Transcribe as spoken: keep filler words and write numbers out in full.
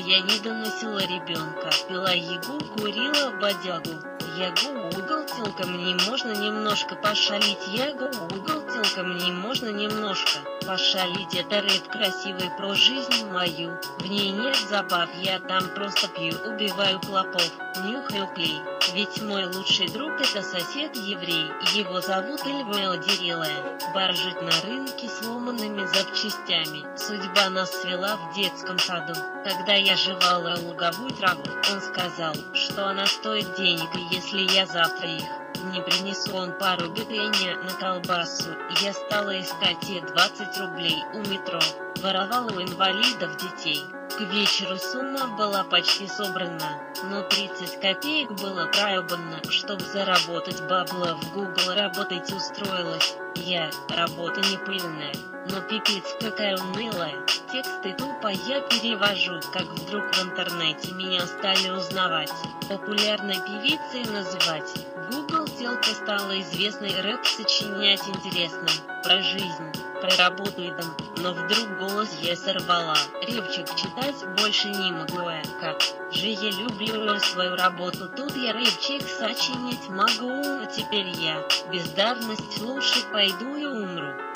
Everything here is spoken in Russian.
я не доносила ребенка, пила ягу, курила бодягу. Ягу угол телка, мне можно немножко пошалить. Ягу угол телка, мне можно немножко пошалить. Это рэп красивый про жизнь мою. В ней нет забав, я там просто пью, убиваю клопов, нюхаю клей. Ведь мой лучший друг это сосед еврей. Его зовут Эльвела Дерелая. Баржит на рынке сломанными запчастями. Судьба нас свела в детском саду. Когда я жевала луговую траву, он сказал, что она стоит денег, и если я завтра их не принесу, он пару бетеня на колбасу. Я стала искать те двадцать рублей у метро. Воровала у инвалидов детей. К вечеру сумма была почти собрана, но тридцать копеек было проебано. Чтоб заработать бабла, в Google работать устроилась я. Работа не пыльная, но пипец какая унылая. Тексты тупо я перевожу, как вдруг в интернете меня стали узнавать, популярной певицей называть. Google телка стала известной, рэп сочинять интересным, про жизнь, про работу и дом. Но вдруг голос я сорвала, репчик читать больше не могу я. Как же я люблю свою работу, тут я рэпчик сочинять могу. А теперь я бездарность лучше пойду и умру.